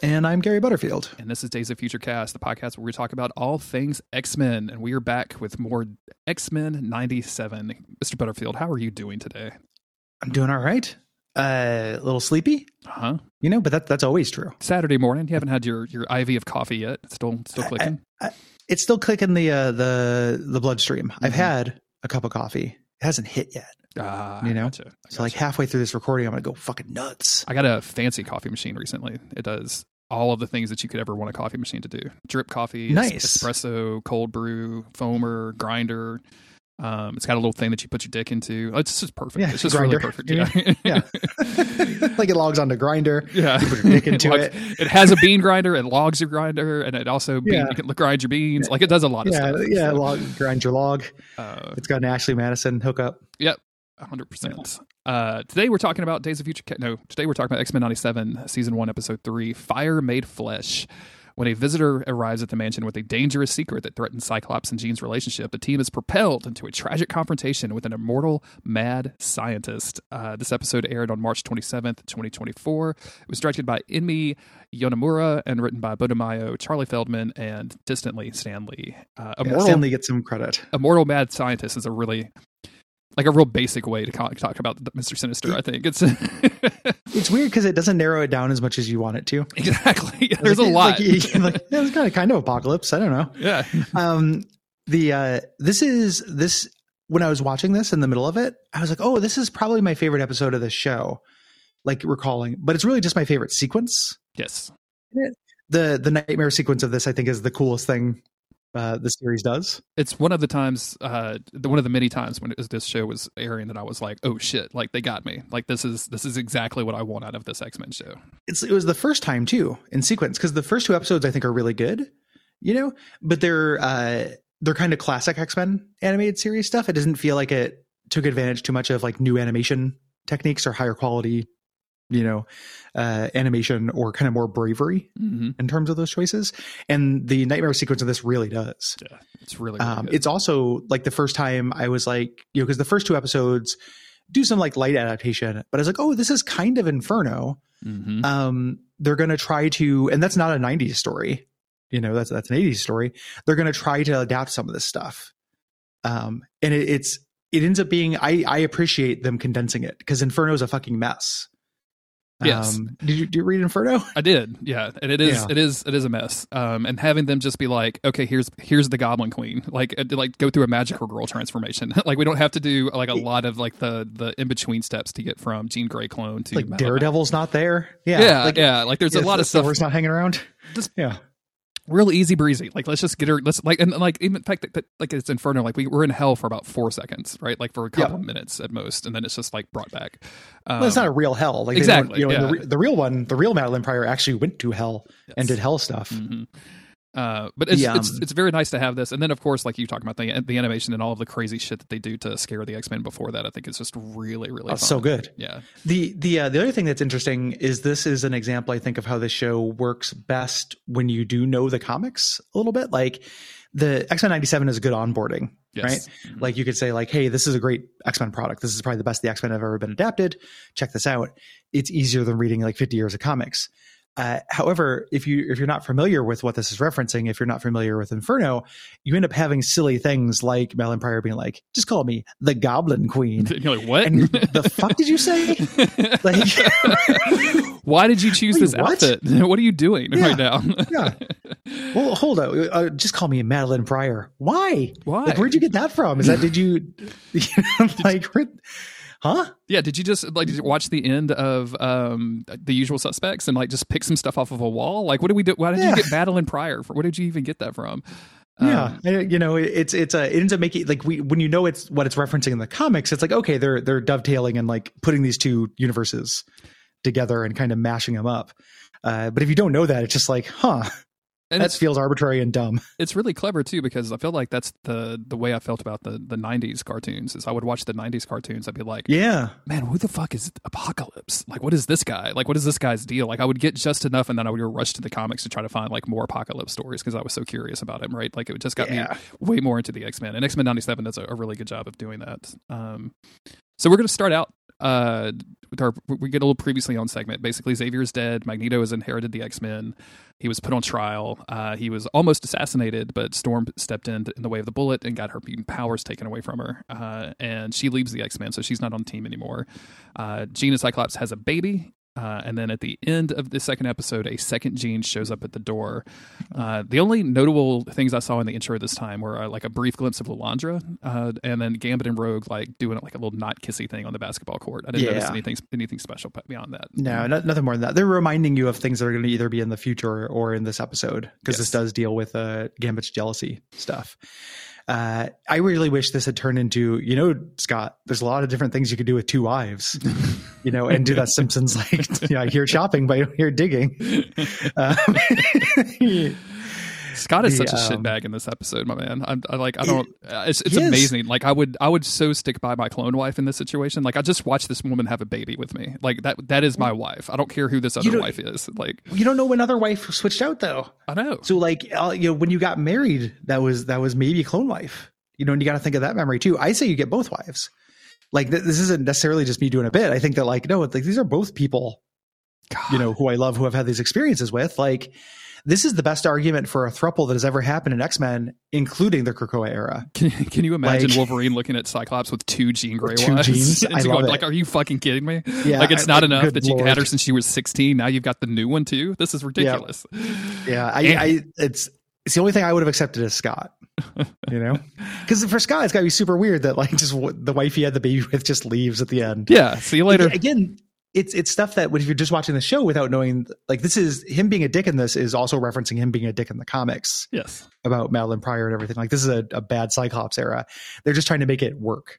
And I'm Gary Butterfield. And this is Days of Future Cast, the podcast where we talk about all things X-Men. And we are back with more X-Men 97. Mr. Butterfield, how are you doing today? I'm doing all right. A little sleepy. Uh-huh. You know, but that's always true. Saturday morning. You haven't had your IV of coffee yet. It's still clicking? It's still clicking the bloodstream. Mm-hmm. I've had a cup of coffee. It hasn't hit yet. You know? Gotcha. So like halfway through this recording, I'm going to go fucking nuts. I got a fancy coffee machine recently. It does all of the things that you could ever want a coffee machine to do. Drip coffee, nice. Espresso, cold brew, foamer, grinder. It's got a little thing that you put your dick into. It's just perfect. Yeah, it's just Grindr. really perfect. Yeah. Yeah. Like it logs onto Grindr. Yeah. You put your dick into it. It has a bean grinder. It logs your grinder. And it also you can grind your beans. Like it does a lot of stuff. Yeah, grind your log. It's got an Ashley Madison hookup. Yep. 100%. Today we're talking about Days of Future. Today we're talking about X-Men 97, Season 1, Episode 3, Fire Made Flesh. When a visitor arrives at the mansion with a dangerous secret that threatens Cyclops and Jean's relationship, the team is propelled into a tragic confrontation with an immortal mad scientist. This episode aired on March 27th, 2024. It was directed by Inmi Yonemura and written by Budamayo, Charlie Feldman, and distantly Stan Lee. Stan Lee gets some credit. Immortal mad scientist is a real basic way to talk about Mr. Sinister. I think it's it's weird because it doesn't narrow it down as much as you want it to. Exactly. There's a lot. It's kind of apocalypse. I don't know. Yeah. This when I was watching this in the middle of it, I was like, oh, this is probably my favorite episode of this show. Like recalling, but it's really just my favorite sequence. Yes. The nightmare sequence of this, I think, is the coolest thing the series does. It's one of the times, one of the many times when this show was airing that I was like, oh shit, like they got me. Like this is exactly what I want out of this X-Men show. It was the first time too in sequence because the first two episodes I think are really good, you know, but they're kind of classic X-Men animated series stuff. It doesn't feel like it took advantage too much of like new animation techniques or higher quality, you know, animation or kind of more bravery in terms of those choices. And the nightmare sequence of this really does. Yeah, it's really good. It's also like the first time I was like, you know, because the first two episodes do some like light adaptation, but I was like, oh, this is kind of Inferno. They're going to try to, and that's not a 90s story. You know, that's an 80s story. They're going to try to adapt some of this stuff. And it ends up being, I appreciate them condensing it because Inferno is a fucking mess. Yes. Did you read Inferno? I did. Yeah. And it is a mess. And having them just be like, okay, here's the Goblin Queen, like go through a magical girl transformation. Like we don't have to do like a lot of like the in-between steps to get from Jean Grey clone to like Daredevil's not there. Yeah. Like there's a lot of stuff. Thor's not hanging around. Real easy breezy. Like let's just get her. Let's like and like even in fact that like it's Inferno. Like we're in hell for about 4 seconds, right? Like for a couple of minutes at most, and then it's just like brought back. Well, it's not a real hell. Like exactly. You know, the real one, the real Madeline Pryor actually went to hell and did hell stuff. But it's very nice to have this, and then of course, like you talking about the animation and all of the crazy shit that they do to scare the X-Men before that. I think it's just really fun. So good. Yeah. The other thing that's interesting is this is an example I think of how the show works best when you do know the comics a little bit. Like the X-Men 97 is a good onboarding, right? Like you could say like, hey, this is a great X-Men product. This is probably the best the X-Men have ever been adapted. Check this out. It's easier than reading like 50 years of comics. However, if you're not familiar with what this is referencing, if you're not familiar with Inferno, you end up having silly things like Madeline Pryor being like, just call me the Goblin Queen. You're like, what? And the fuck did you say? Like, why did you choose this outfit? What are you doing right now? Well, hold on. Just call me Madeline Pryor. Why? Like, where'd you get that from? Is that, did you like, huh? Yeah. Did you just did you watch the end of The Usual Suspects and like just pick some stuff off of a wall? Like, what did we do? Why did you get Madeline Pryor? Where did you even get that from? You know, it ends up making like when you know it's what it's referencing in the comics, it's like, okay, they're dovetailing and like putting these two universes together and kind of mashing them up. But if you don't know that, it's just like, huh. And that feels arbitrary and dumb. It's really clever too, because I feel like that's the way I felt about the 90s cartoons is I would watch the 90s cartoons. I'd be like, yeah, man, who the fuck is Apocalypse? Like, what is this guy? Like, what is this guy's deal? Like, I would get just enough and then I would rush to the comics to try to find like more Apocalypse stories because I was so curious about him, right? Like, it just got me way more into the X-Men. And X-Men 97 does a really good job of doing that. So we're going to start out we get a little previously on segment. Basically, Xavier's dead. Magneto has inherited the X-Men. He was put on trial. He was almost assassinated, but Storm stepped in the way of the bullet and got her mutant powers taken away from her. And she leaves the X-Men, so she's not on the team anymore. Jean and Cyclops has a baby. And then at the end of the second episode, a second Jean shows up at the door. The only notable things I saw in the intro this time were like a brief glimpse of Lilandra, and then Gambit and Rogue like doing like a little not kissy thing on the basketball court. I didn't notice anything special beyond that. No, nothing more than that. They're reminding you of things that are going to either be in the future or in this episode, because this does deal with Gambit's jealousy stuff. I really wish this had turned into, Scott, there's a lot of different things you could do with two wives, and do that Simpsons, like, I hear shopping, but I don't hear digging. Scott is such a shitbag in this episode, my man. It's amazing. Like I would so stick by my clone wife in this situation. Like I just watched this woman have a baby with me. Like that is my wife. I don't care who this other wife is. Like you don't know when other wife switched out though. I know. So like when you got married, that was maybe a clone wife. And you got to think of that memory too. I say you get both wives. Like this isn't necessarily just me doing a bit. I think that these are both people, God. Who I love, who I've had these experiences with. Like. This is the best argument for a throuple that has ever happened in X-Men, including the Krakoa era. Can you imagine Wolverine looking at Cyclops with two Jean Grey wives? Two Jeans? I love it. Like, are you fucking kidding me? Yeah, like, it's not enough that you had her since she was 16. Now you've got the new one, too? This is ridiculous. Yeah, it's the only thing I would have accepted as Scott, Because for Scott, it's got to be super weird that, just the wife he had the baby with just leaves at the end. Yeah, see you later. Again, it's stuff that if you're just watching the show without knowing, this is him being a dick in this is also referencing him being a dick in the comics. Yes. About Madeline Pryor and everything. Like this is a bad Cyclops era. They're just trying to make it work,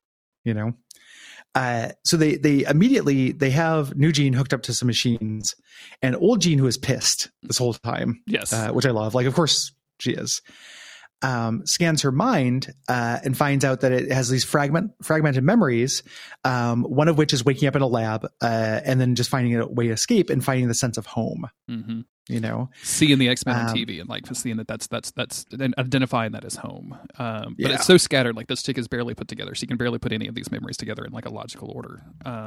So they immediately have new Jean hooked up to some machines, and old Jean, who is pissed this whole time. Yes. Which I love. Like, of course she is. Scans her mind and finds out that it has these fragmented memories, one of which is waking up in a lab and then just finding a way to escape and finding the sense of home. Mm-hmm. Seeing the X-Men on TV and seeing that's and identifying that as home. But it's so scattered. Like this chick is barely put together. She can barely put any of these memories together in a logical order.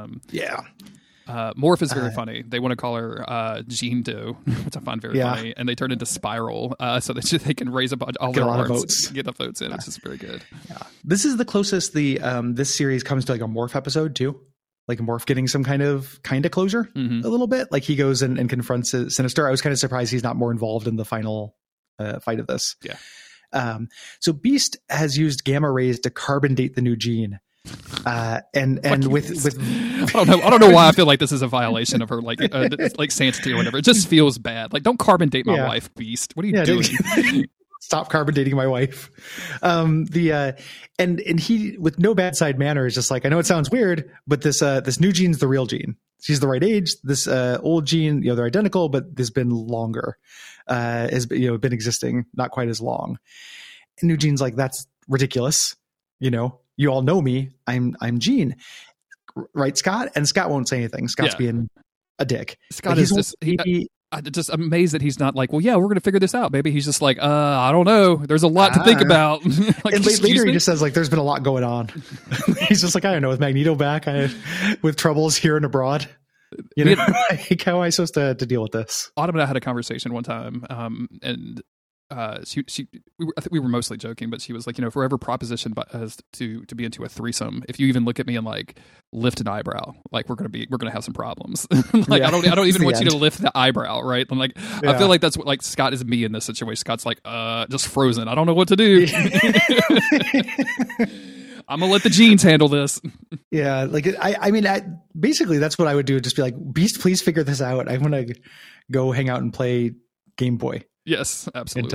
Morph is very funny. They want to call her Jean Doe, which I find very funny, and they turn into Spiral so that they can raise all their arms, get the votes in. It's just very good. Yeah. This is the closest this series comes to a Morph episode too. Like Morph getting some kind of closure a little bit. Like he goes and confronts Sinister. I was kind of surprised he's not more involved in the final fight of this. Yeah. So Beast has used gamma rays to carbon date the new Jean. And with I don't know why I feel like this is a violation of her sanctity or whatever. It just feels bad. Like, don't carbon date my wife, Beast. What are you doing? Stop carbon dating my wife. And he, with no bad side manner, is just like, I know it sounds weird, but this new Jean's the real Jean. She's the right age. This old Jean, they're identical, but there's been longer, has been existing not quite as long. And new Jean's like, that's ridiculous. You all know me. I'm Jean, right, Scott? And Scott won't say anything. Scott's being a dick. Scott is just. I'm just amazed that he's not like, well, yeah, we're going to figure this out, baby. He's just like, I don't know. There's a lot to think about. And later he just says, there's been a lot going on. He's just like, I don't know, with Magneto back, with troubles here and abroad. How am I supposed to deal with this? Autumn and I had a conversation one time, and I think we were mostly joking, but she was like, if we're ever propositioned to be into a threesome, if you even look at me and lift an eyebrow, we're gonna have some problems. I don't even want you to lift the eyebrow, right? I'm like, I feel like that's what Scott is me in this situation. Scott's like, just frozen. I don't know what to do. I'm gonna let the Jeans handle this. Yeah, basically that's what I would do. Just be like, Beast, please figure this out. I want to go hang out and play Game Boy. Yes, absolutely.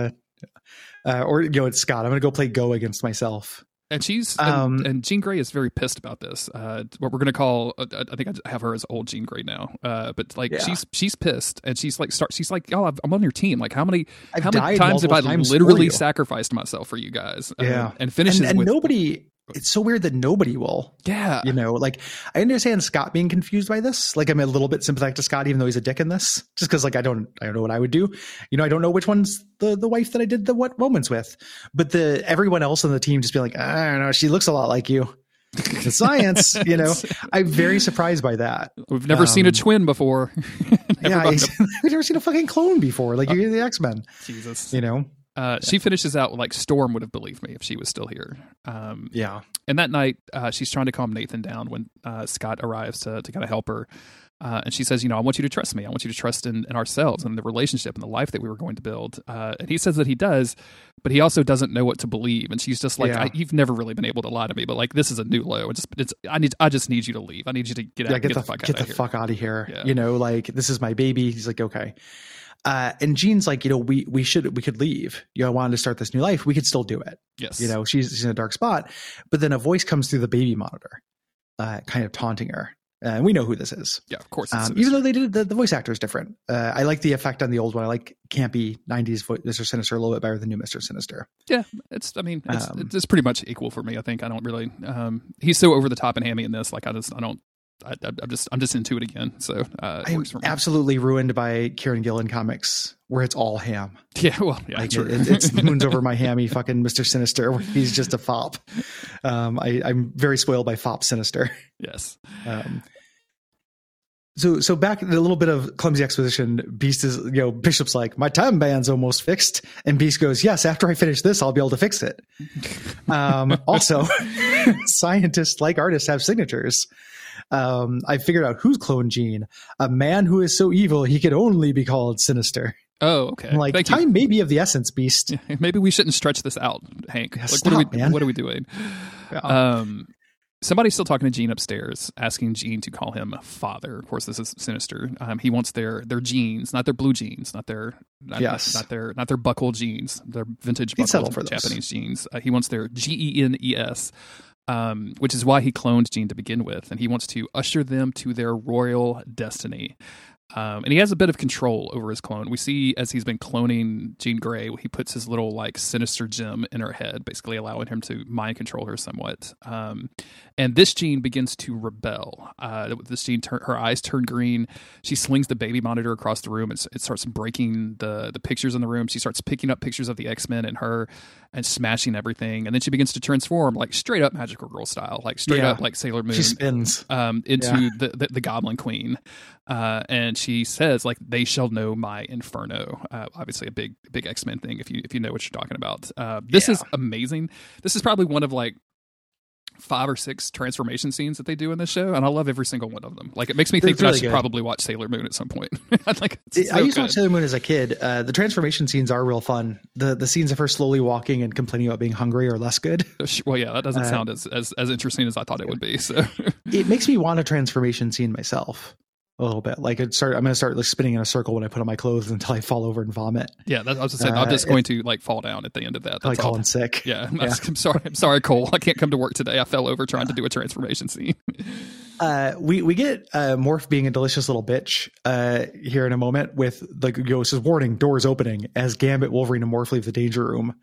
It's Scott. I'm going to go play Go against myself. And she's and Jean Grey is very pissed about this. What we're going to call, I think I have her as old Jean Grey now. But she's pissed, and she's like, oh, I'm on your team. Like how many times have I literally sacrificed myself for you guys? And finishes and with nobody. It's so weird that nobody will. Yeah. I understand Scott being confused by this. I'm a little bit sympathetic to Scott, even though he's a dick in this, just because I don't know what I would do. I don't know which one's the wife that I did the what moments with, but everyone else on the team just be like, I don't know. She looks a lot like you. The science, I'm very surprised by that. We've never seen a twin before. We've never seen a fucking clone before. Like you're the X-Men. Jesus. She finishes out like Storm would have believed me if she was still here. And that night, she's trying to calm Nathan down when Scott arrives to kind of help her. And she says, I want you to trust me. I want you to trust in ourselves and the relationship and the life that we were going to build. And he says that he does, but he also doesn't know what to believe. And she's just like, you've never really been able to lie to me, but like, this is a new low. I just need you to leave. I need you to get out. Get the fuck out of here. Yeah. Like, this is my baby. He's like, okay. And Jean's like, we could leave. I wanted to start this new life. We could still do it. Yes. She's in a dark spot, but then a voice comes through the baby monitor, kind of taunting her. And we know who this is. Yeah, of course. Even though they did the voice actor is different. I like the effect on the old one. I like campy 90s Mr. Sinister a little bit better than new Mr. Sinister. Yeah, it's pretty much equal for me. I think I don't really. He's so over the top and hammy in this. Like I'm just into it again. So I'm absolutely ruined by Kieran Gillen comics where it's all ham. Yeah, well, yeah, like it's moons over my hammy fucking Mr. Sinister where he's just a fop. I'm very spoiled by fop Sinister. Yes. So back a little bit of clumsy exposition. Beast is, Bishop's like, my time band's almost fixed. And Beast goes, yes, after I finish this, I'll be able to fix it. Also, scientists like artists have signatures. I figured out who's cloned Jean. A man who is so evil, he could only be called Sinister. Oh, okay. I'm like, time may be of the essence, Beast. Yeah, maybe we shouldn't stretch this out, Hank. Yeah, like, what are we doing? Yeah. Somebody's still talking to Jean upstairs, asking Jean to call him father. Of course, this is Sinister. He wants their jeans, not their blue jeans, not their buckle jeans, their vintage buckle Japanese jeans. He wants their GENES, which is why he cloned Jean to begin with, and he wants to usher them to their royal destiny. And he has a bit of control over his clone. We see as he's been cloning Jean Grey, he puts his little like sinister gem in her head, basically allowing him to mind control her somewhat. And this Jean begins to rebel. This Jean, her eyes turn green. She slings the baby monitor across the room. It starts breaking the pictures in the room. She starts picking up pictures of the X-Men and her and smashing everything. And then she begins to transform like straight up Magical Girl style, like straight up like Sailor Moon. She spins into the Goblin Queen. And she says, like, they shall know my inferno. Obviously a big X-Men thing if you know what you're talking about. This is amazing. This is probably one of like 5 or 6 transformation scenes that they do in this show, and I love every single one of them. Like, it makes me think that I should probably watch Sailor Moon at some point. I used to watch Sailor Moon as a kid. The transformation scenes are real fun. The scenes of her slowly walking and complaining about being hungry are less good. Well, yeah, that doesn't sound as interesting as I thought it would be. So it makes me want a transformation scene myself. A little bit. Like I'm going to start like spinning in a circle when I put on my clothes until I fall over and vomit. Yeah, I was just saying, I'm just going to like fall down at the end of that. That's like calling sick. Yeah, I'm sorry, Cole. I can't come to work today. I fell over trying to do a transformation scene. We get Morph being a delicious little bitch here in a moment with like says warning, doors opening as Gambit, Wolverine, and Morph leave the danger room.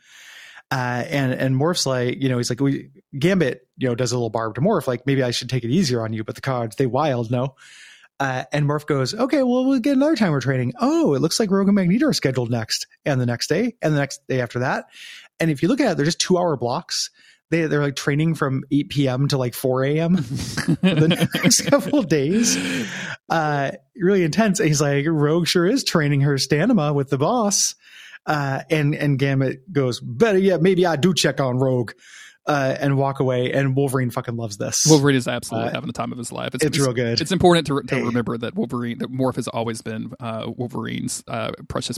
And Morph's like, he's like, Gambit, does a little barb to Morph, like maybe I should take it easier on you, but the cards, they wild, no. And Morph goes, okay, well, we'll get another time we're training. Oh, it looks like Rogue and Magneto are scheduled next, and the next day, and the next day after that. And if you look at it, they're just 2-hour blocks. They're like training from 8 p.m. to like 4 a.m. the next couple of days. Really intense. And he's like, Rogue sure is training her stamina with the boss. And Gambit goes, better yet, maybe I do check on Rogue. And walk away, and Wolverine fucking loves this. Wolverine is absolutely having the time of his life. It's real good. It's important to remember that Morph has always been Wolverine's precious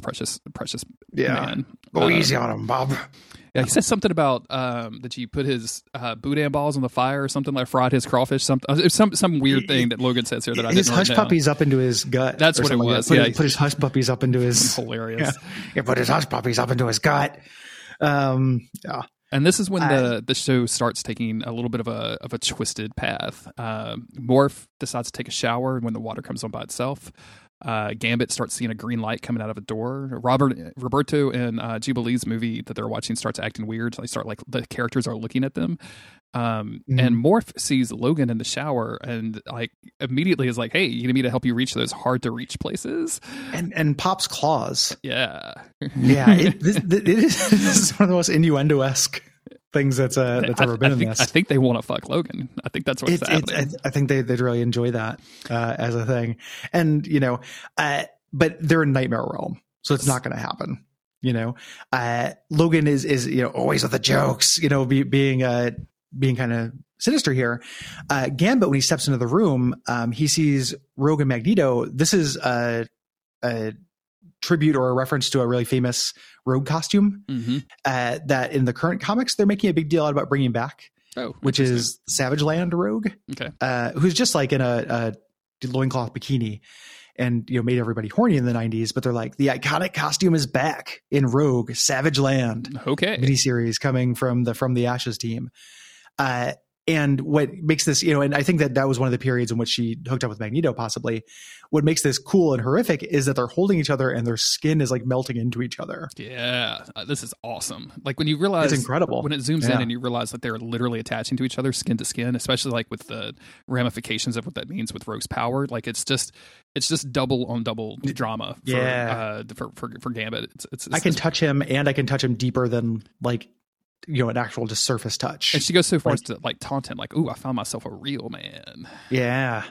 man. Go easy on him, Bob. Yeah, he said something about that he put his boudin balls on the fire or something, like fried his crawfish. Some weird thing that Logan says here that I didn't know. His hush puppies up into his gut. That's what it was. Put his hush puppies up into his. Hilarious. Yeah, put his hush puppies up into his gut. Yeah. And this is when the show starts taking a little bit of a twisted path. Morph decides to take a shower when the water comes on by itself. Gambit starts seeing a green light coming out of a door. Roberto and Jubilee's movie that they're watching starts acting weird. So they start like the characters are looking at them. And Morph sees Logan in the shower and like immediately is like, hey, you need me to help you reach those hard to reach places. And pops claws. Yeah. Yeah. This is one of the most innuendo-esque things that's ever been in this. I think they want to fuck Logan. I think that's what's happening. I think they'd really enjoy that as a thing. And, but they're in Nightmare Realm, so it's not going to happen. Logan is always with the jokes, being kind of sinister here. Gambit, when he steps into the room, he sees Rogue and Magneto. This is a tribute or a reference to a really famous Rogue costume that in the current comics they're making a big deal out about bringing back, which is Savage Land Rogue, who's just like in a loincloth bikini and made everybody horny in the 90s. But they're like, the iconic costume is back in Rogue Savage Land miniseries coming from the Ashes team. And what makes this, and I think that was one of the periods in which she hooked up with Magneto, possibly. What makes this cool and horrific is that they're holding each other and their skin is like melting into each other. Yeah, this is awesome. Like when you realize, it's incredible when it zooms in and you realize that they're literally attaching to each other, skin to skin, especially like with the ramifications of what that means with Rogue's power. Like it's just double on double drama for Gambit. I can touch him and I can touch him deeper than like, an actual just surface touch. And she goes so far as to like taunt him, like, "Ooh, I found myself a real man." Yeah.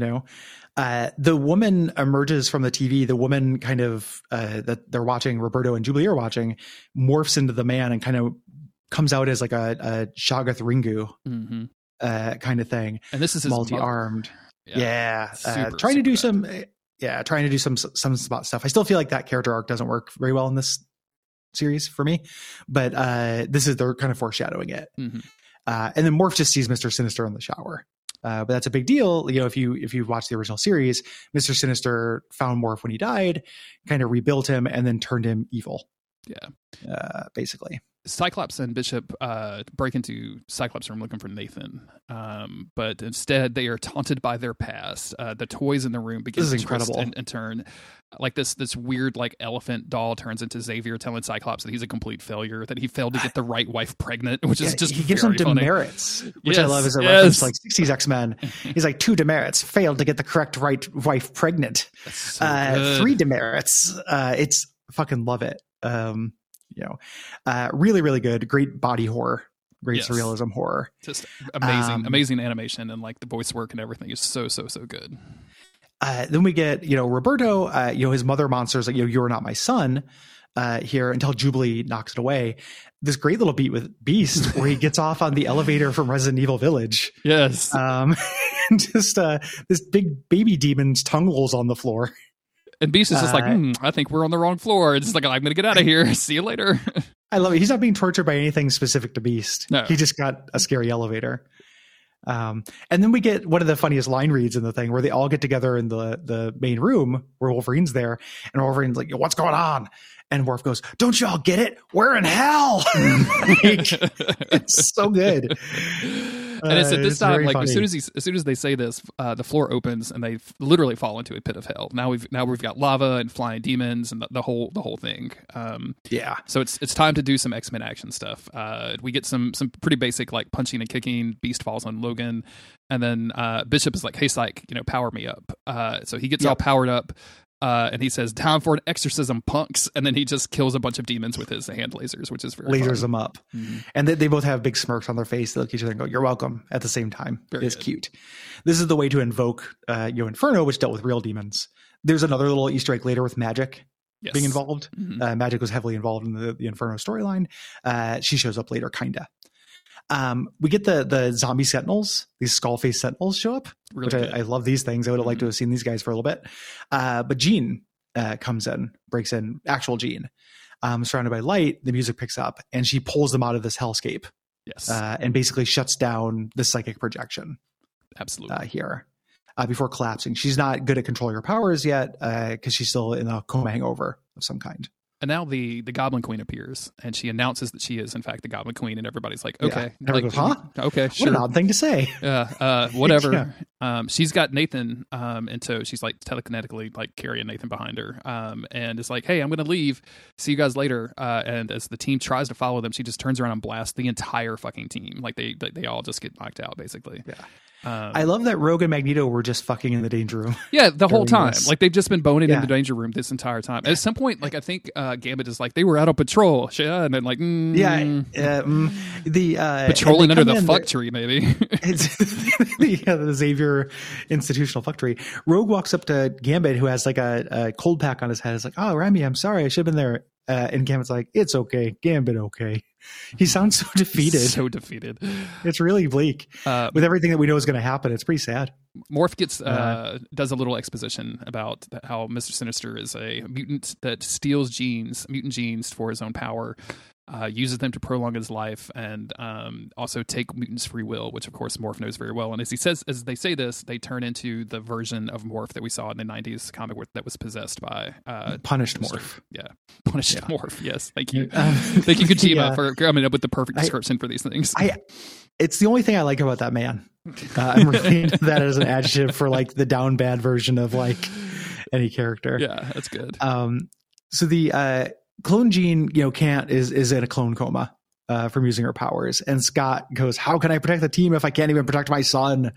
The woman emerges from the TV. The woman kind of that they're watching, Roberto and Jubilee are watching, morphs into the man and kind of comes out as like a Shoggoth Ringu kind of thing. And this is his multi-armed. Trying to do some spot stuff. I still feel like that character arc doesn't work very well in this series for me, but they're kind of foreshadowing it. And then Morph just sees Mr. Sinister in the shower, but that's a big deal. If you watch the original series, Mr. Sinister found Morph when he died, kind of rebuilt him, and then turned him evil. Basically. Cyclops and Bishop break into Cyclops' room looking for Nathan, but instead they are taunted by their past. The toys in the room begin to twist and turn. Like this weird like elephant doll turns into Xavier telling Cyclops that he's a complete failure, that he failed to get the right wife pregnant, which is just he gives him demerits, which I love as a reference to like 60s X-Men. He's like 2 demerits, failed to get the correct right wife pregnant. So 3 demerits. It's fucking love it. Really, really good. Great body horror. Great surrealism horror. Just amazing animation, and like the voice work and everything is so good. Then we get, Roberto, his mother monster's like, you're not my son here, until Jubilee knocks it away. This great little beat with Beast where he gets off on the elevator from Resident Evil Village. Yes. And just this big baby demon's tongue rolls on the floor. And Beast is just like, I think we're on the wrong floor. It's just like, I'm going to get out of here. See you later. I love it. He's not being tortured by anything specific to Beast. No. He just got a scary elevator. And then we get one of the funniest line reads in the thing where they all get together in the main room where Wolverine's there, and Wolverine's like, what's going on? And Worf goes, don't y'all get it? We're in hell. It's so good. And it's at this time, like funny. as soon as they say this, the floor opens and they literally fall into a pit of hell. Now we've got lava and flying demons and the whole thing. So it's time to do some X-Men action stuff. We get some pretty basic like punching and kicking. Beast falls on Logan, and then Bishop is like, "Hey, Psych, power me up." So he gets all powered up. And he says, "Time for an exorcism, punks!" And then he just kills a bunch of demons with his hand lasers, which is very lasers them up. And they both have big smirks on their face. They look at each other and go, "You're welcome." At the same time, it's cute. This is the way to invoke Inferno, which dealt with real demons. There's another little Easter egg later with Magic being involved. Magic was heavily involved in the Inferno storyline. She shows up later, kinda. We get the zombie sentinels, these skull face sentinels show up, really which I love these things. I would have liked to have seen these guys for a little bit. But Jean comes in, breaks in, actual Jean, surrounded by light. The music picks up and she pulls them out of this hellscape. Yes. And basically shuts down the psychic projection. Absolutely. Here. Before collapsing. She's not good at controlling her powers yet because she's still in a coma hangover of some kind. And now the Goblin Queen appears, and she announces that she is, in fact, the Goblin Queen, and everybody's like, okay. Yeah. Like, goes, huh? Okay, sure. What an odd thing to say. Whatever. She's got Nathan in tow. She's like telekinetically like carrying Nathan behind her, and it's like, hey, I'm going to leave. See you guys later. And as the team tries to follow them, she just turns around and blasts the entire fucking team. Like they all just get knocked out, basically. Yeah. I love that Rogue and Magneto were just fucking in the danger room. Yeah, the whole time. This. Like, they've just been boning in the danger room this entire time. At some point, like, I think Gambit is like, they were out on patrol. And then, like, patrolling under the fuck tree, maybe. It's the Xavier institutional fuck tree. Rogue walks up to Gambit, who has like a cold pack on his head. It's like, oh, Remy, I'm sorry. I should have been there. And Gambit's like, it's okay. Gambit, okay. He sounds so defeated. So defeated. It's really bleak. With everything that we know is going to happen, it's pretty sad. Morph gets does a little exposition about how Mr. Sinister is a mutant that steals mutant genes for his own power, uses them to prolong his life, and also take mutants' free will, which of course Morph knows very well. And as they say this, they turn into the version of Morph that we saw in the 90s comic that was possessed by Punished Morph. Yeah, Punished Morph. Yes, thank you, thank you, Kojima, for coming up with the perfect description for these things. It's the only thing I like about that man. I'm really into that as an adjective for like the down bad version of like any character. Yeah, that's good. So the clone Jean, is in a clone coma from using her powers, and Scott goes, "How can I protect the team if I can't even protect my son?"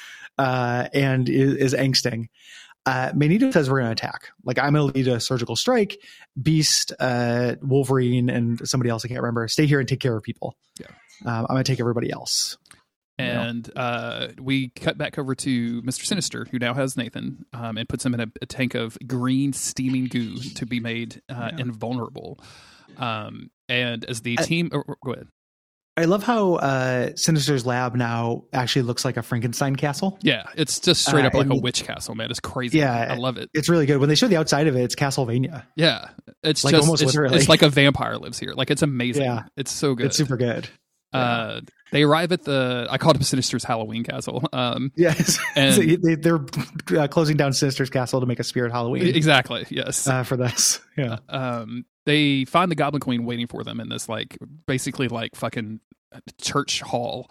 And is angsting. Magneto says we're going to attack. Like, I'm going to lead a surgical strike. Beast, Wolverine, and somebody else I can't remember. Stay here and take care of people. Yeah, I'm going to take everybody else. And we cut back over to Mr. Sinister, who now has Nathan, and puts him in a tank of green steaming goo to be made invulnerable. And as the team... go ahead. I love how Sinister's lab now actually looks like a Frankenstein castle. Yeah, it's just straight up like a witch castle, man. It's crazy. Yeah, I love it. It's really good. When they show the outside of it, it's Castlevania. Yeah, it's like just almost literally. It's like a vampire lives here. Like, it's amazing. Yeah. It's so good. It's super good. They arrive at I called it Sinister's Halloween Castle. Yes. And they're closing down Sinister's Castle to make a Spirit Halloween. Exactly. Yes. For this. Yeah. They find the Goblin Queen waiting for them in this, like, basically like fucking church hall.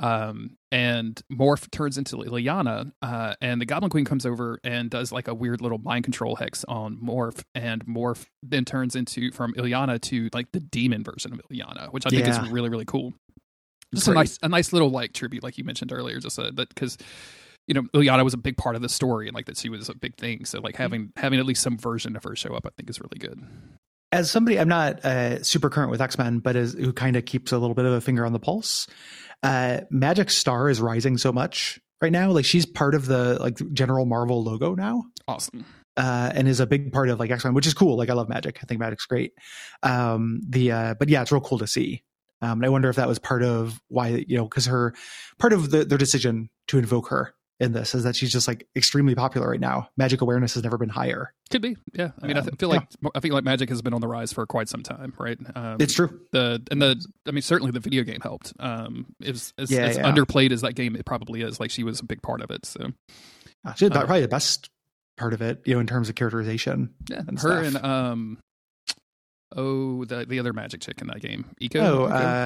And Morph turns into Lyanna, and the Goblin Queen comes over and does like a weird little mind control hex on Morph, and Morph then turns into from Lyanna to like the demon version of Lyanna, which I think is really, really cool. Just a nice little like tribute, like you mentioned earlier, just that because Lyanna was a big part of the story, and like that she was a big thing. So like having at least some version of her show up, I think is really good. As somebody, I'm not super current with X-Men, but who kind of keeps a little bit of a finger on the pulse. Magic's star is rising so much right now. Like, she's part of the like General Marvel logo now. Awesome. And is a big part of like X-Men, which is cool. Like, I love Magic. I think Magic's great. But yeah, it's real cool to see. And I wonder if that was part of why, because part of their decision to invoke her in this is that she's just like extremely popular right now. Magic awareness has never been higher. Could be. Yeah. I mean, I feel like Magic has been on the rise for quite some time, right? It's true. Certainly the video game helped. As underplayed as that game it probably is, like, she was a big part of it. So she's probably the best part of it, in terms of characterization. Yeah. And her stuff. And the other Magic chick in that game, Nico.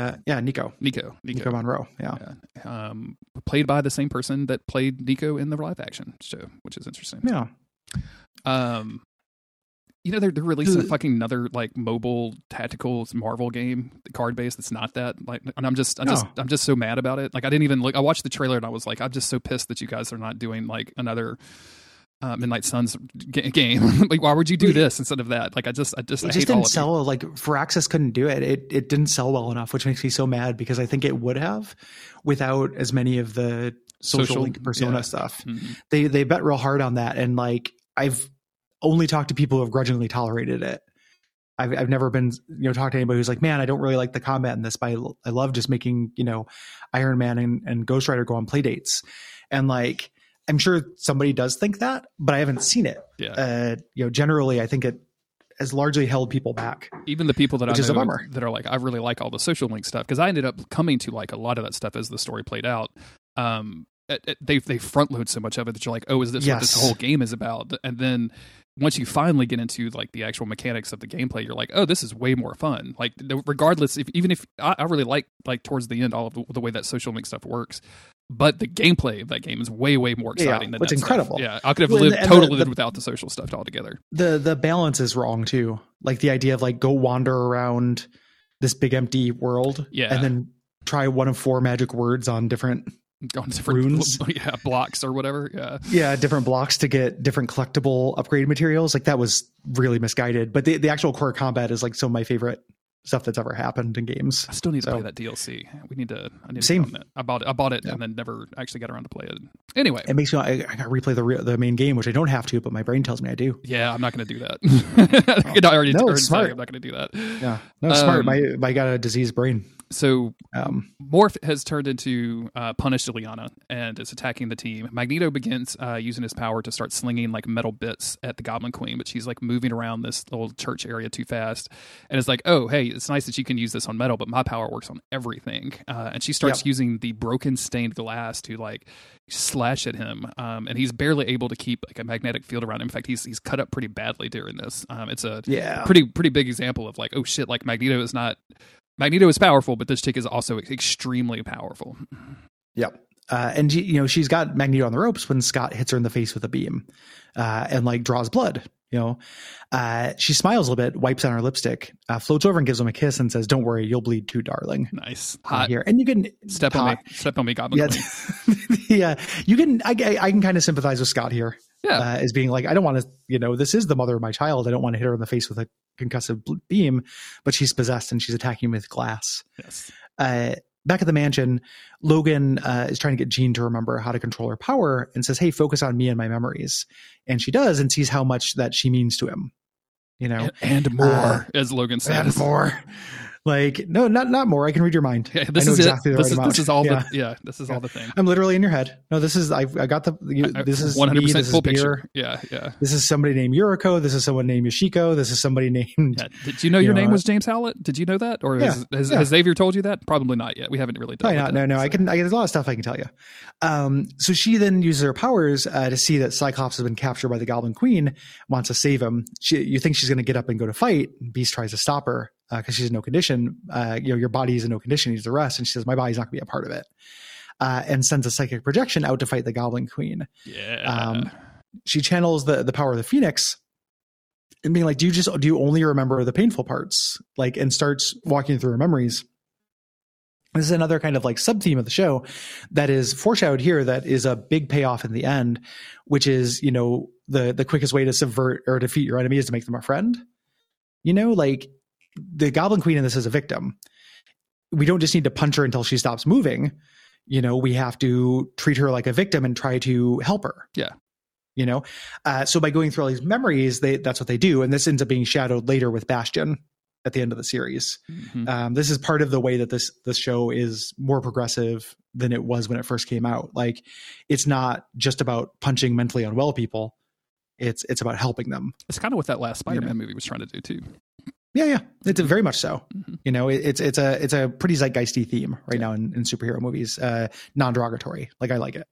Nico Monroe. Yeah. Played by the same person that played Nico in the live action show, which is interesting. Yeah. They're releasing a fucking another like mobile tactical Marvel game, card based. That's not that, like, and I'm just so mad about it. Like, I didn't even look. I watched the trailer and I was like, I'm just so pissed that you guys are not doing like another Midnight Suns game. Like, why would you do this instead of that? Like, it just didn't sell. Like, Firaxis couldn't do it. It didn't sell well enough, which makes me so mad because I think it would have without as many of the social link persona stuff. Mm-hmm. They bet real hard on that, and like, I've only talked to people who have grudgingly tolerated it. I've never been talked to anybody who's like, man, I don't really like the combat in this, but I love just making Iron Man and Ghost Rider go on play dates, and like, I'm sure somebody does think that, but I haven't seen it. Yeah. Generally, I think it has largely held people back. Even the people that I know that are like, I really like all the social link stuff, because I ended up coming to like a lot of that stuff as the story played out. They front load so much of it that you're like, oh, is this what this whole game is about? And then once you finally get into like the actual mechanics of the gameplay, you're like, oh, this is way more fun. Like, regardless, even if I really like towards the end all of the way that social link stuff works. But the gameplay of that game is way, way more exciting than that. It's incredible. Yeah, I could have lived without the social stuff altogether. The balance is wrong too. Like, the idea of like, go wander around this big empty world, and then try one of 4 magic words on different on different runes, blocks or whatever. Different blocks to get different collectible upgrade materials. Like that was really misguided. But the actual core combat is like some of my favorite stuff that's ever happened in games. I still need to play that DLC. I need to Same. Get on that. I bought it and then never actually got around to play it. Anyway, it makes me I got to replay the main game, which I don't have to, but my brain tells me I do. Yeah, I'm not going to do that. I already smart. I'm not going to do that. Yeah, no, smart. I got a diseased brain. So Morph has turned into Punish Ileana and is attacking the team. Magneto begins using his power to start slinging like metal bits at the Goblin Queen, but she's like moving around this little church area too fast. And it's like, oh, hey, it's nice that you can use this on metal, but my power works on everything. And she starts using the broken stained glass to like slash at him. And he's barely able to keep like a magnetic field around him. In fact, he's cut up pretty badly during this. It's a pretty big example of like, oh shit, like Magneto is powerful, but this chick is also extremely powerful. Yep. And she's got Magneto on the ropes when Scott hits her in the face with a beam, and like draws blood. She smiles a little bit, wipes on her lipstick, floats over and gives him a kiss and says, "Don't worry, you'll bleed too, darling." Nice, hot here, and you can step on me, Goblin. Yeah, you can. I can kind of sympathize with Scott here. Yeah, as being like, I don't want to. This is the mother of my child. I don't want to hit her in the face with a concussive beam, but she's possessed and she's attacking with glass. Yes. Back at the mansion, Logan is trying to get Jean to remember how to control her power and says, "Hey, focus on me and my memories." And she does, and sees how much that she means to him. And more, as Logan says. And more. Like, no, not more. I can read your mind. Yeah, this is exactly the right amount. This is all this is all the thing. I'm literally in your head. No, this is I got this is 100% full picture. Beer. Yeah. This is somebody named Yuriko. This is someone named Yoshiko. This is somebody named. Yeah. Did you know your name was James Howlett? Did you know that, or has Xavier told you that? Probably not yet. We haven't really done it. No. I can. There's a lot of stuff I can tell you. So she then uses her powers to see that Cyclops has been captured by the Goblin Queen, wants to save him. You think she's going to get up and go to fight. Beast tries to stop her. Because she's in no condition, your body is in no condition, needs to rest. And she says, my body's not going to be a part of it. And sends a psychic projection out to fight the Goblin Queen. Yeah. She channels the power of the Phoenix and being like, do you only remember the painful parts? Like, and starts walking through her memories. This is another kind of like sub-theme of the show that is foreshadowed here that is a big payoff in the end, which is, the quickest way to subvert or defeat your enemy is to make them a friend. Like, the Goblin Queen in this is a victim. We don't just need to punch her until she stops moving. We have to treat her like a victim and try to help her. Yeah. So by going through all these memories, that's what they do. And this ends up being shadowed later with Bastion at the end of the series. Mm-hmm. This is part of the way that this show is more progressive than it was when it first came out. Like, it's not just about punching mentally unwell people. It's about helping them. It's kind of what that last Spider-Man movie was trying to do too. Yeah, it's very much so. Mm-hmm. It's a pretty zeitgeisty theme right now in superhero movies. Non-derogatory, like I like it.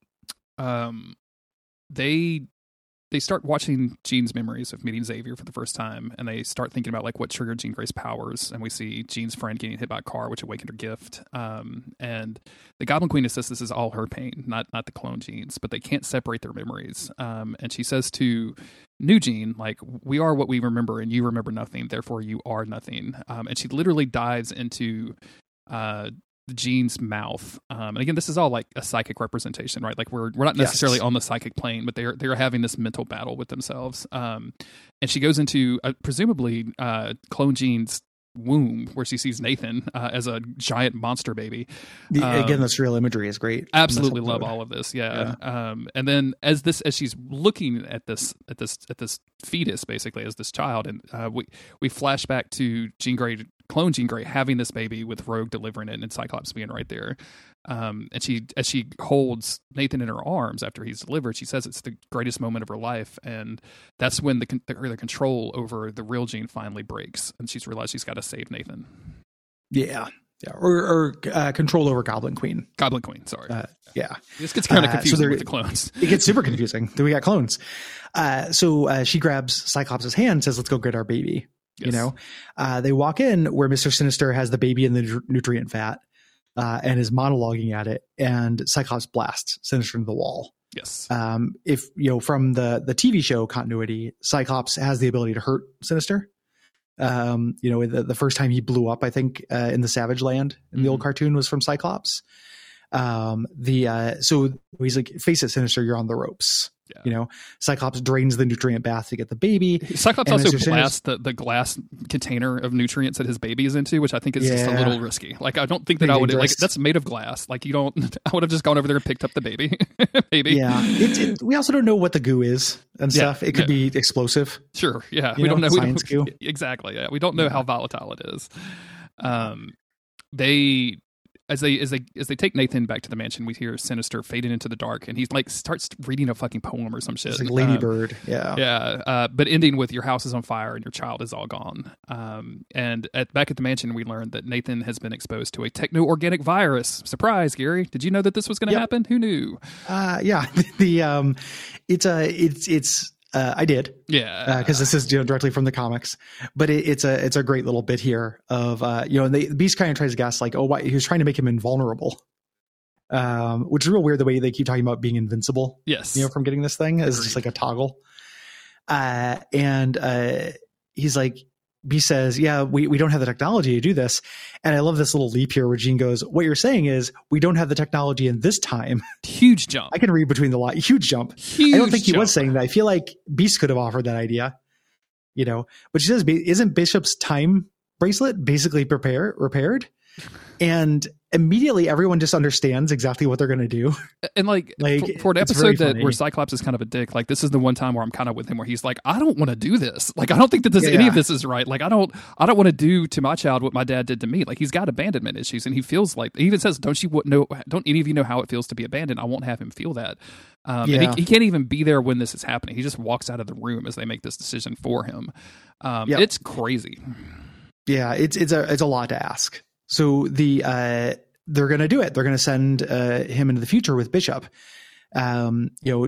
They start watching Jean's memories of meeting Xavier for the first time, and they start thinking about like what triggered Jean Grey's powers. And we see Jean's friend getting hit by a car, which awakened her gift. And the Goblin Queen insists this is all her pain, not the clone Jean's, but they can't separate their memories. And she says to New Jean, like, we are what we remember, and you remember nothing. Therefore, you are nothing. And she literally dives into Jean's mouth. And again, this is all like a psychic representation, right? Like we're not necessarily on the psychic plane, but they're having this mental battle with themselves. And she goes into presumably clone Jean's womb, where she sees Nathan as a giant monster baby. Again, the surreal imagery is great. Absolutely love all of this. Yeah. And then as she's looking at this fetus, basically as this child, and we flash back to Jean Grey, clone Jean Grey, having this baby with Rogue delivering it and Cyclops being right there. And as she holds Nathan in her arms after he's delivered, she says it's the greatest moment of her life, and that's when the control over the real Jean finally breaks, and she's realized she's got to save Nathan. Yeah, or control over Goblin Queen. Sorry. Yeah, this gets kind of confusing with the clones. It gets super confusing. Then we got clones. So she grabs Cyclops' hand and says, "Let's go get our baby." Yes. They walk in where Mr. Sinister has the baby in the nutrient vat. And is monologuing at it, and Cyclops blasts Sinister into the wall. Yes. If from the TV show continuity, Cyclops has the ability to hurt Sinister. The first time he blew up, I think, in the Savage Land in the old cartoon was from Cyclops. So he's like, face it, Sinister, you're on the ropes. Yeah. You know, Cyclops drains the nutrient bath to get the baby. Cyclops also blasts the glass container of nutrients that his baby is into, which I think is just a little risky. Like, I don't think that I would, like, that's made of glass. Like, you don't, I would have just gone over there and picked up the baby. Maybe. Yeah. We also don't know what the goo is and stuff. It could be explosive. Sure. Yeah. We don't know. Science goo. Exactly. Yeah. We don't know how volatile it is. They, as they take Nathan back to the mansion, we hear Sinister fading into the dark, and he's like starts reading a fucking poem or some shit. It's like Lady Bird, yeah. But ending with your house is on fire and your child is all gone. And back at the mansion, we learned that Nathan has been exposed to a techno-organic virus. Surprise, Gary! Did you know that this was going to happen? Who knew? Yeah. I did. Yeah. Because this is directly from the comics, but it's a great little bit here of the Beast kind of tries to guess like, oh, why he was trying to make him invulnerable, which is real weird the way they keep talking about being invincible. Yes. From getting this thing is just like a toggle. And he's like, Beast says, yeah, we don't have the technology to do this. And I love this little leap here where Jean goes, what you're saying is we don't have the technology in this time. Huge jump. I can read between the lines. Huge jump. I don't think he was saying that. I feel like Beast could have offered that idea, but she says, isn't Bishop's time bracelet basically repaired? And immediately everyone just understands exactly what they're going to do. And for an episode where Cyclops is kind of a dick, like this is the one time where I'm kind of with him where he's like, I don't want to do this. Like, I don't think that any of this is right. Like, I don't want to do to my child what my dad did to me. Like, he's got abandonment issues, and he feels like, he even says, don't any of you know how it feels to be abandoned? I won't have him feel that. And he can't even be there when this is happening. He just walks out of the room as they make this decision for him. It's crazy. Yeah. It's a lot to ask. So they're going to do it. They're going to send him into the future with Bishop. And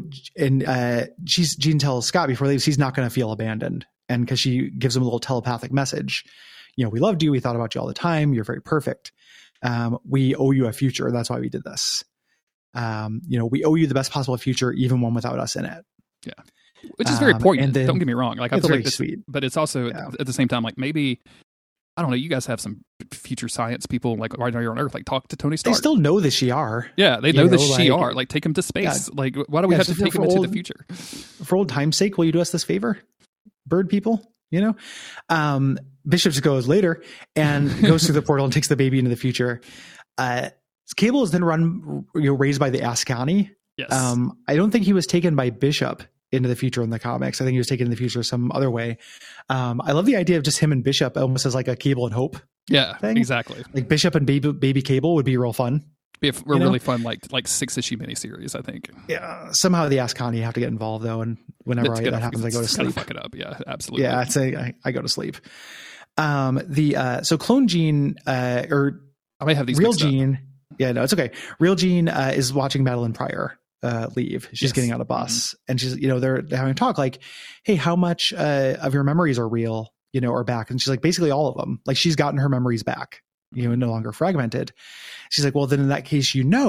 Jean tells Scott before they leave, he's not going to feel abandoned. And because she gives him a little telepathic message, we loved you. We thought about you all the time. You're very perfect. We owe you a future. That's why we did this. We owe you the best possible future, even one without us in it. Yeah. Which is very poignant. Don't get me wrong. Like, I feel like this, sweet. But it's also at the same time, like, maybe, I don't know, you guys have some future science people, like, right now you're on Earth, like, talk to Tony Stark. They still know the Shi'ar. Yeah, they know the Shi'ar. Like, take him to space. Yeah, like, why do we have to take him into the future? For old time's sake, will you do us this favor? Bird people, Bishop just goes later and goes through the portal and takes the baby into the future. Cable is then raised by the Ascani. Yes. I don't think he was taken by Bishop into the future in the comics. I think he was taken in the future some other way. I love the idea of just him and Bishop almost as like a Cable and Hope. Yeah, thing. Exactly. Like Bishop and baby Cable would be real fun. Be a really fun, like 6-issue miniseries, I think. Yeah. Somehow the Ascani have to get involved though. And whenever that happens, I go to sleep. Fuck it up. Yeah, absolutely. Yeah. I'd say I go to sleep. So Clone Jean, or I may have these Real Jean. Yeah, no, it's okay. Real Jean is watching Madeline Pryor leave. She's getting on a bus, and she's, they're having a talk like, hey, how much of your memories are real, or back? And she's like, basically all of them. Like, she's gotten her memories back, no longer fragmented. She's like, well, then in that case,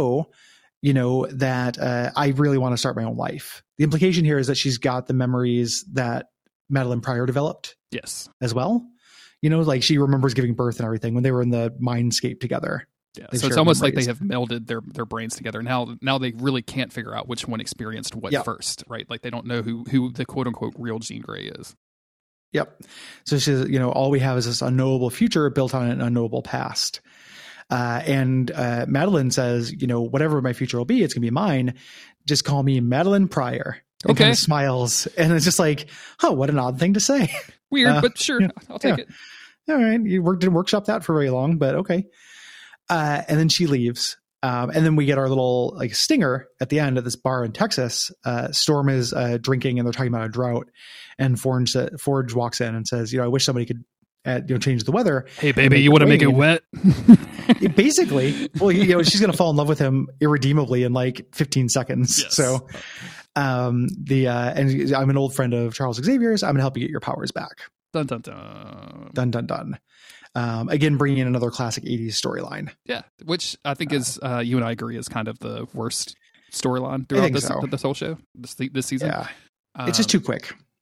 that I really want to start my own life. The implication here is that she's got the memories that Madeline Pryor developed. Yes. As well. Like she remembers giving birth and everything when they were in the mindscape together. Yeah, so it's almost like they have melded their brains together. Now they really can't figure out which one experienced what first, right? Like they don't know who the quote unquote real Jean Grey is. Yep. So she says, all we have is this unknowable future built on an unknowable past. And Madeline says, whatever my future will be, it's gonna be mine. Just call me Madeline Pryor. And okay. Kind of smiles, and it's just like, what an odd thing to say. Weird, but sure, I'll take it. All right, you didn't workshop that for very long, but okay. And then she leaves. And then we get our little stinger at the end at this bar in Texas. Storm is drinking and they're talking about a drought. And Forge walks in and says, I wish somebody could change the weather. Hey, baby, you want to make it wet? Basically, well, she's going to fall in love with him irredeemably in 15 seconds. Yes. So and I'm an old friend of Charles Xavier's. I'm going to help you get your powers back. Dun, dun, dun. Dun, dun, dun. Again, bringing in another classic 80s storyline. Yeah, which I think is, you and I agree, is kind of the worst storyline throughout this whole show, this season. Yeah, it's just too quick.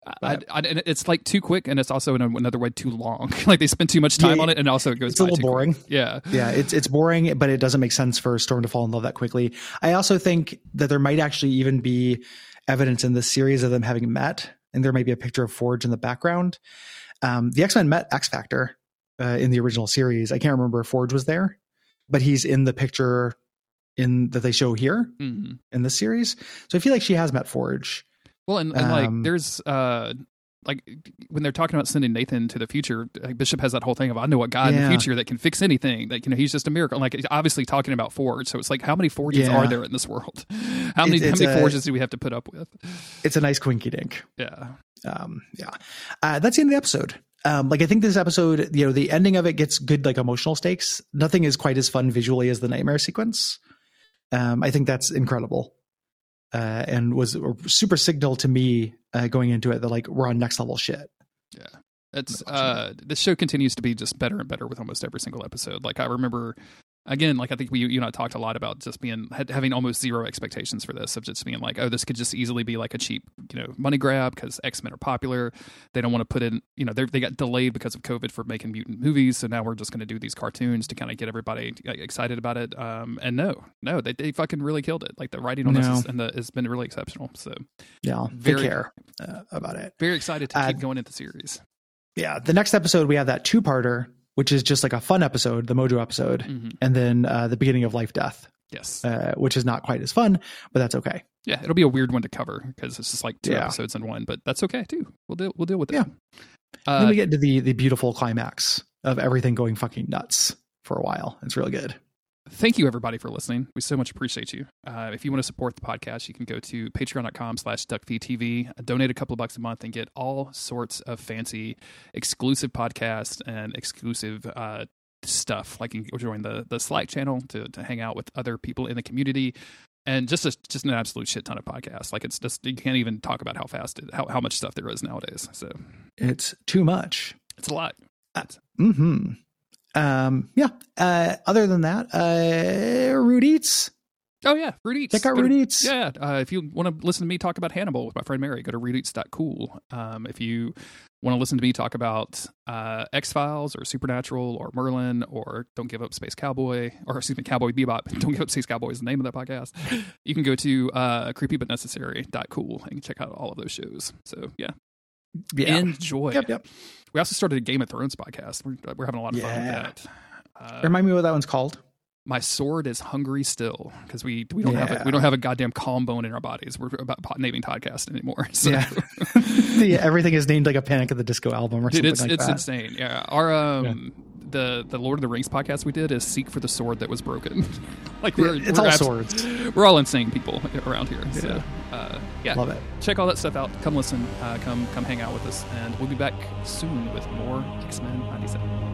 And it's like too quick, and it's also in another way too long. Like they spend too much time on it, and also it goes. It's a little boring. Quick. Yeah, it's boring, but it doesn't make sense for Storm to fall in love that quickly. I also think that there might actually even be evidence in this series of them having met, and there may be a picture of Forge in the background. The X-Men met X-Factor in the original series. I can't remember if Forge was there, but he's in the picture that they show here in this series. So I feel like she has met Forge. Well, and like there's like when they're talking about sending Nathan to the future, like Bishop has that whole thing of I know a guy in the future that can fix anything. Like he's just a miracle. Like he's obviously talking about Forge. So it's like how many Forges are there in this world? How many Forges do we have to put up with? It's a nice quinky dink. Yeah. That's the end of the episode. Like I think this episode, the ending of it gets good like emotional stakes. Nothing is quite as fun visually as the nightmare sequence. I think that's incredible. And was a super signal to me going into it that like we're on next level shit. Yeah, it's this show continues to be just better and better with almost every single episode. Like I remember, again, like I think you and I talked a lot about just having almost zero expectations for this, of just being like, oh, this could just easily be like a cheap money grab because X-Men are popular. They don't want to put in they got delayed because of COVID for making mutant movies, so now we're just going to do these cartoons to kind of get everybody excited about it. And no, they fucking really killed it. Like the writing on this has been really exceptional. So yeah, they care about it. Very excited to keep going into the series. Yeah, the next episode we have that 2-parter, which is just like a fun episode, the Mojo episode, and then the beginning of Life Death. Yes, which is not quite as fun, but that's okay. Yeah, it'll be a weird one to cover because it's just like 2 episodes in one, but that's okay too. We'll deal with it. Yeah. Then we get into the beautiful climax of everything going fucking nuts for a while. It's really good. Thank you, everybody, for listening. We so much appreciate you. If you want to support the podcast, you can go to patreon.com/DuckFeedTV, donate a couple of bucks a month, and get all sorts of fancy exclusive podcasts and exclusive stuff. Like you can join the Slack channel to hang out with other people in the community, and just an absolute shit ton of podcasts. Like it's just you can't even talk about how much stuff there is nowadays. So it's too much. It's a lot. Other than that, Rude Eats. Oh yeah, Rude Eats. Check out Rude Eats. Yeah, if you want to listen to me talk about Hannibal with my friend Mary, go to rudeeats.cool. If you want to listen to me talk about X-Files or Supernatural or Merlin or Don't Give Up Space Cowboy, or excuse me, Cowboy Bebop, Don't Give Up Space Cowboy is the name of that podcast. You can go to creepybutnecessary.cool and check out all of those shows. So yeah. Enjoy. Yep. We also started a Game of Thrones podcast. We're having a lot of fun with that. Remind me what that one's called. My sword is hungry still, because we don't have a goddamn calm bone in our bodies. We're about naming podcast anymore. So. Yeah, everything is named like a Panic at the Disco album or something like that. It's insane. Yeah, our the Lord of the Rings podcast we did is Seek for the Sword That Was Broken. Like we're all swords. We're all insane people around here. So love it. Check all that stuff out. Come listen. Come hang out with us, and we'll be back soon with more X-Men 97.